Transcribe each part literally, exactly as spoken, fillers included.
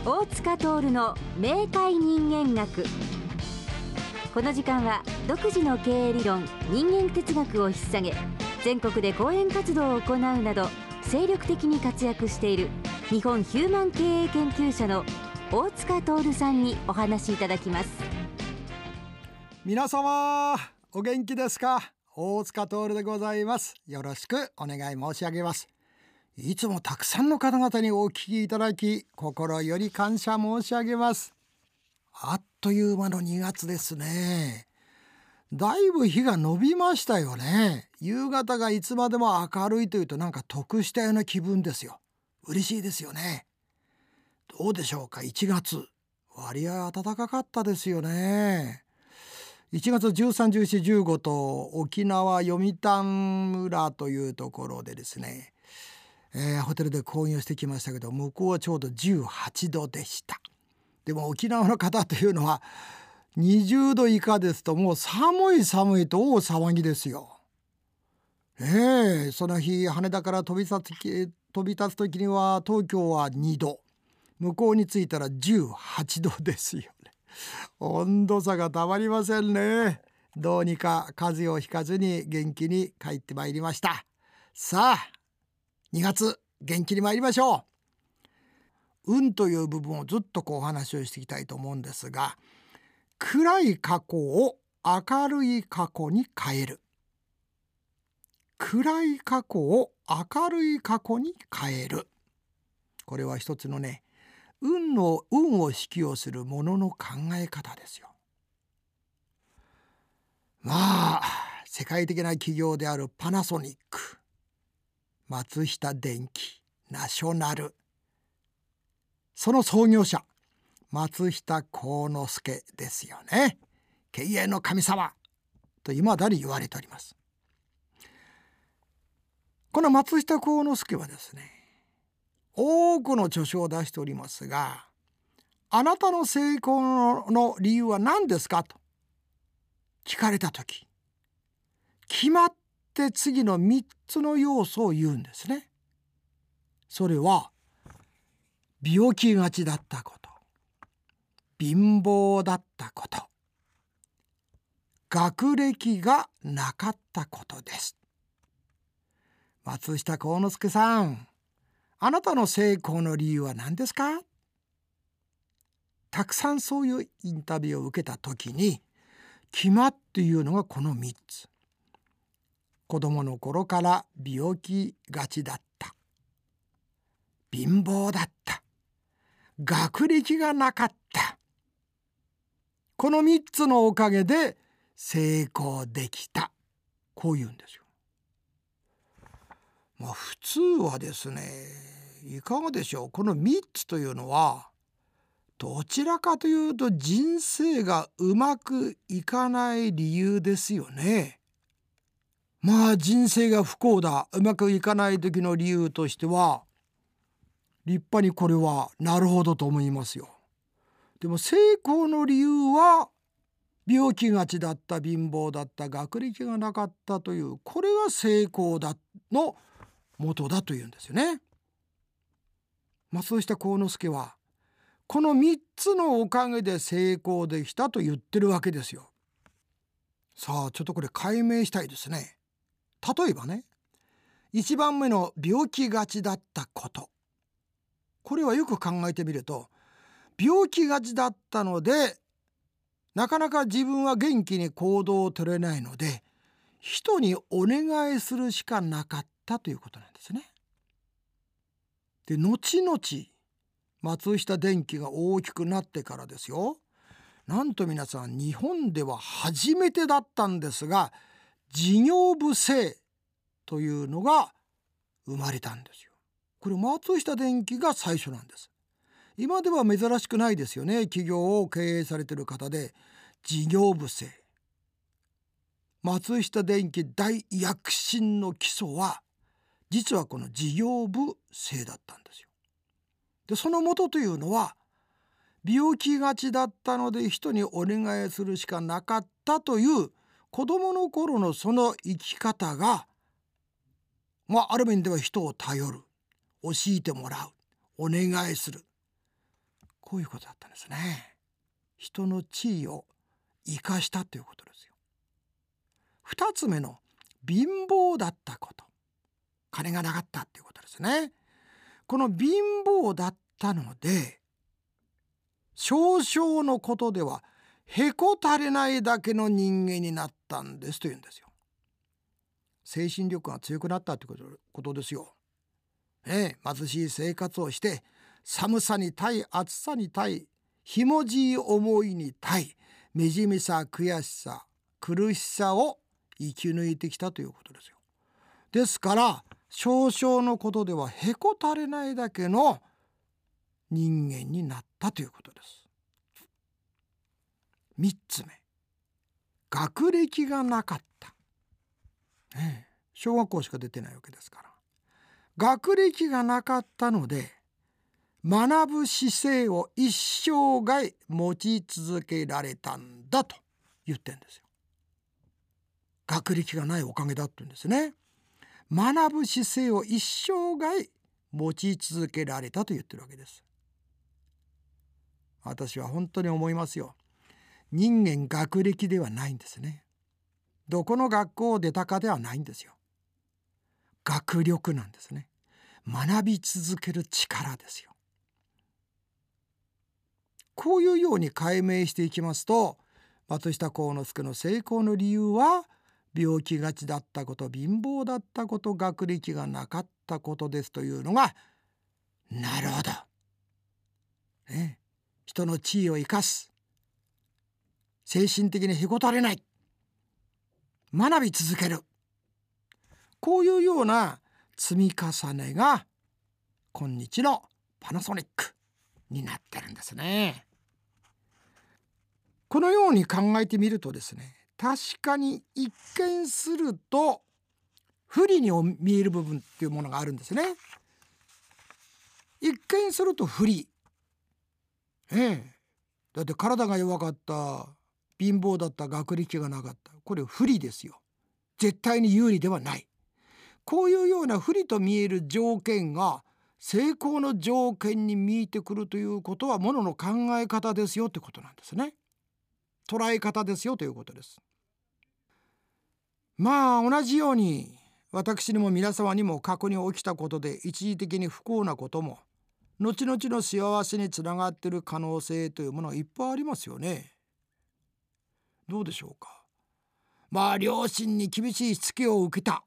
大塚徹の明快人間学。この時間は独自の経営理論、人間哲学を引っ提げ、全国で講演活動を行うなど精力的に活躍している日本ヒューマン経営研究者の大塚徹さんにお話しいただきます。 皆様お元気ですか？大塚徹でございます。よろしくお願い申し上げます。いつもたくさんの方々にお聞きいただき、心より感謝申し上げます。あっという間のにがつですね。だいぶ日が伸びましたよね。夕方がいつまでも明るいというとなんか得したような気分ですよ。嬉しいですよね。どうでしょうか？いちがつ割合暖かかったですよね。いちがつじゅうさん、じゅうよん、じゅうごと沖縄読谷村というところでですね、えー、ホテルで講演をしてきましたけど、向こうはちょうどじゅうはちどでした。でも沖縄の方というのはにじゅうど以下ですともう寒い寒いと大騒ぎですよ。ええ、その日羽田から飛び立つ飛び立つ時には東京はにど、向こうに着いたらじゅうはちどですよね。温度差がたまりませんね。どうにか風邪をひかずに元気に帰ってまいりました。さあにがつ元気に参りましょう。運という部分をずっとこうお話をしていきたいと思うんですが、暗い過去を明るい過去に変える。暗い過去を明るい過去に変える。これは一つのね、運の運を引き寄せるものの考え方ですよ。まあ世界的な企業であるパナソニック、松下電器、ナショナル、その創業者松下幸之助ですよね。経営の神様と今だに言われております。この松下幸之助はですね、多くの著書を出しておりますが、あなたの成功の理由は何ですかと聞かれたとき、決まって次のみっつの要素を言うんですね。それは病気がちだったこと、貧乏だったこと、学歴がなかったことです。松下幸之助さん、あなたの成功の理由は何ですか？たくさんそういうインタビューを受けたときに決まっていうのがこのみっつ。子供の頃から病気がちだった、貧乏だった、学歴がなかった。このみっつのおかげで成功できた。こう言うんですよ。まあ普通はですね、いかがでしょう。このみっつというのはどちらかというと人生がうまくいかない理由ですよね。まあ人生が不幸だ、うまくいかない時の理由としては立派にこれはなるほどと思いますよ。でも成功の理由は病気がちだった、貧乏だった、学歴がなかったという、これが成功だの元だというんですよね。松下幸之助はこのみっつのおかげで成功できたと言ってるわけですよ。さあちょっとこれ解明したいですね。例えばね、いちばんめの病気がちだったこと、これはよく考えてみると、病気がちだったのでなかなか自分は元気に行動を取れないので人にお願いするしかなかったということなんですね。で後々松下電器が大きくなってからですよ、なんと皆さん日本では初めてだったんですが事業部制というのが生まれたんですよ。これ松下電器が最初なんです。今では珍しくないですよね。企業を経営されている方で事業部制。松下電器大躍進の基礎は実はこの事業部制だったんですよ。でその元というのは病気がちだったので人にお願いするしかなかったという子どもの頃のその生き方が、まあ、ある面では人を頼る、教えてもらう、お願いする、 こういうことだったんですね。人の地位を生かしたということですよ。二つ目の貧乏だったこと、金がなかったということですね。この貧乏だったので、少々のことではへこたれないだけの人間になったんですというんですよ。精神力が強くなったということですよ。ええ、貧しい生活をして寒さに耐い、暑さに耐い、ひもじい思いに耐い、惨めさ、悔しさ、苦しさを生き抜いてきたということですよ。ですから少々のことではへこたれないだけの人間になったということです。三つ目、学歴がなかった、ええ、小学校しか出てないわけですから、学歴がなかったので学ぶ姿勢を一生涯持ち続けられたんだと言ってるんですよ。学歴がないおかげだって言うんですね。学ぶ姿勢を一生涯持ち続けられたと言ってるわけです。私は本当に思いますよ。人間学歴ではないんですね。どこの学校を出たかではないんですよ。学力なんですね。学び続ける力ですよ。こういうように解明していきますと、松下幸之助の成功の理由は病気がちだったこと、貧乏だったこと、学歴がなかったことですというのが、なるほど、ね、人の地位を生かす、精神的にへこたれない、学び続ける、こういうような積み重ねが今日のパナソニックになってるんですね。このように考えてみるとですね、確かに一見すると不利に見える部分っていうものがあるんですね。一見すると不利、ええ、だって体が弱かった、貧乏だった、学歴がなかった、これ不利ですよ。絶対に有利ではない。こういうような不利と見える条件が成功の条件に見えてくるということは、ものの考え方ですよということなんですね。捉え方ですよということです。まあ同じように私にも皆様にも過去に起きたことで一時的に不幸なことも後々の幸せにつながっている可能性というものがいっぱいありますよね。どうでしょうか。まあ両親に厳しいしつけを受けた、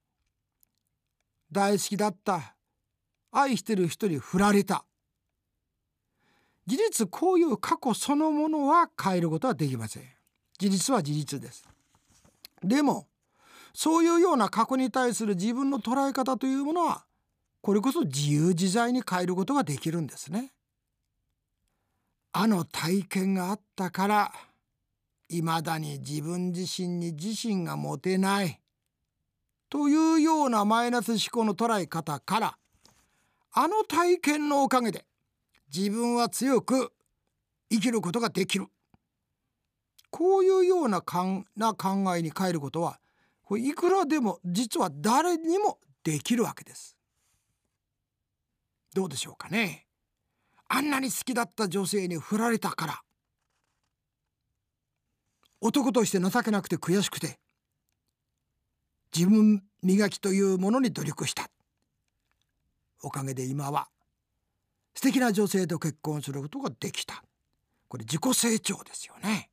大好きだった、愛してる人に振られた、事実こういう過去そのものは変えることはできません。事実は事実です。でもそういうような過去に対する自分の捉え方というものは、これこそ自由自在に変えることができるんですね。あの体験があったからいまだに自分自身に自信が持てないというようなマイナス思考の捉え方から、あの体験のおかげで自分は強く生きることができる、こういうような考えに変えることは、これいくらでも実は誰にもできるわけです。どうでしょうかね。あんなに好きだった女性に振られたから、男として情けなくて悔しくて自分磨きというものに努力した。おかげで今は素敵な女性と結婚することができた。これ自己成長ですよね。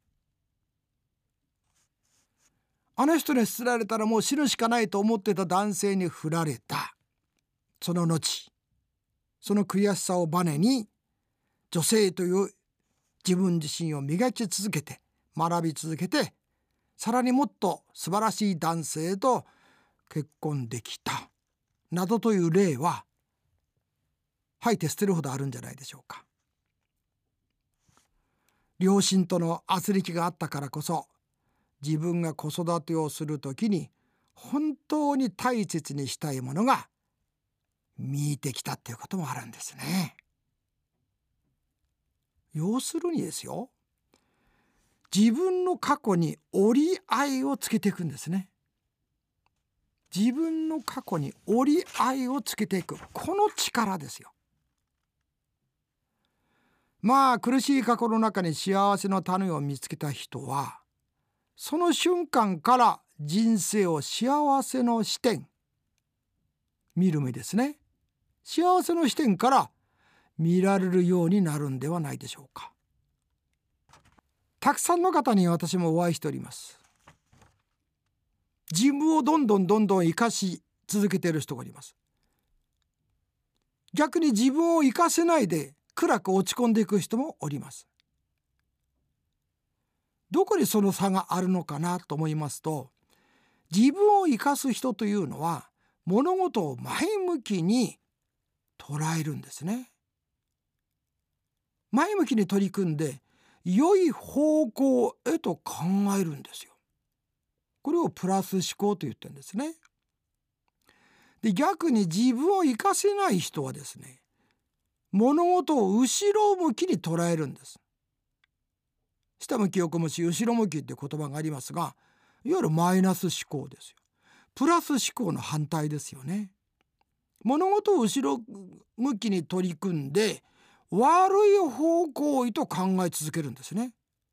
あの人に捨てられたらもう死ぬしかないと思ってた男性に振られた。その後、その悔しさをバネに女性という自分自身を磨き続けて、学び続けて、さらにもっと素晴らしい男性と結婚できたなどという例は吐いて捨てるほどあるんじゃないでしょうか。両親との圧力があったからこそ、自分が子育てをするときに本当に大切にしたいものが見えてきたっていうこともあるんですね。要するにですよ、自分の過去に折り合いをつけていくんですね。自分の過去に折り合いをつけていく、この力ですよ。 まあ苦しい過去の中に幸せの種を見つけた人は、その瞬間から人生を幸せの視点、見る目ですね。幸せの視点から見られるようになるんではないでしょうか。たくさんの方に私もお会いしております。自分をどんどんどんどん生かし続けている人がいます。逆に自分を生かせないで暗く落ち込んでいく人もおります。どこにその差があるのかなと思いますと、自分を生かす人というのは物事を前向きに捉えるんですね。前向きに取り組んで良い方向へと考えるんですよ。これをプラス思考と言ってるんですね。で、逆に自分を生かせない人はですね、物事を後ろ向きに捉えるんです。下向き横向き後ろ向きって言葉がありますが、いわゆるマイナス思考ですよ。プラス思考の反対ですよね。物事を後ろ向きに取り組んで悪い方向へと考え続けるんですね。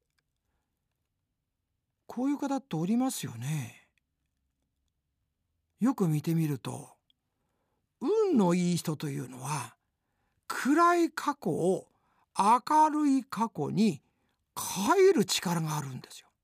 こういう方っておりますよね。よく見てみると、運のいい人というのは暗い過去を明るい過去に変える力があるんですよ。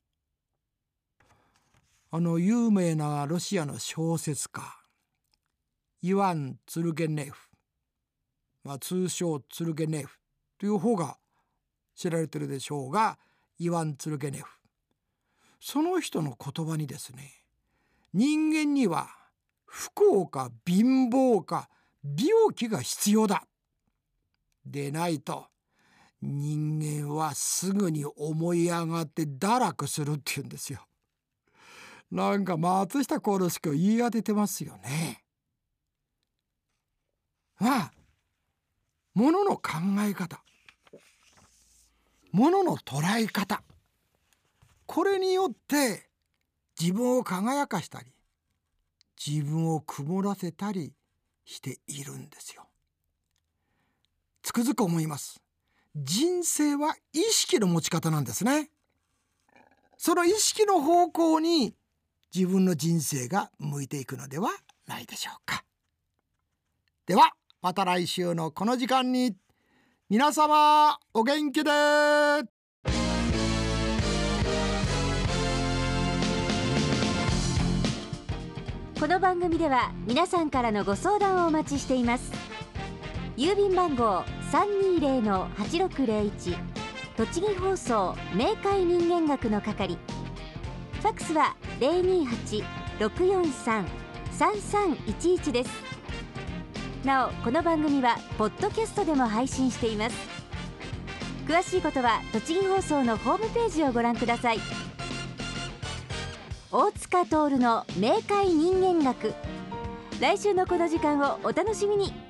あの有名なロシアの小説家イワン・ツルゲネフ、まあ、通称ツルゲネフという方が知られているでしょうが、イワン・ツルゲネフ、その人の言葉にですね、人間には不幸か貧乏か病気が必要だ。でないと人間はすぐに思い上がって堕落するっていうんですよ。なんか松下幸之助を言い当ててますよね。まあ、ものの考え方、ものの捉え方、これによって自分を輝かしたり自分を曇らせたりしているんですよ。つくづく思います。人生は意識の持ち方なんですね。その意識の方向に自分の人生が向いていくのではないでしょうか。ではまた来週のこの時間に、皆様お元気で。 この番組では皆さんからのご相談をお待ちしています。郵便番号 さんにーぜろのはちろくぜろいち 栃木放送明快人間学の係。ファックスは ゼロにーはち ろくよんさん さんさんいちいち です。なおこの番組はポッドキャストでも配信しています。詳しいことは栃木放送のホームページをご覧ください。大塚徹の明快人間学、来週のこの時間をお楽しみに。